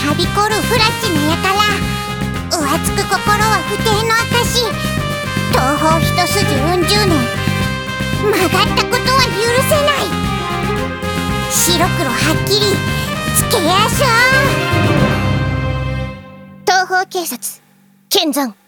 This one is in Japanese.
はびこる不埒な輩、浮つく心は不貞の証。東方一筋うん十年、曲がったことは許せない。白黒はっきりつけやしょう。東方警察、剣山。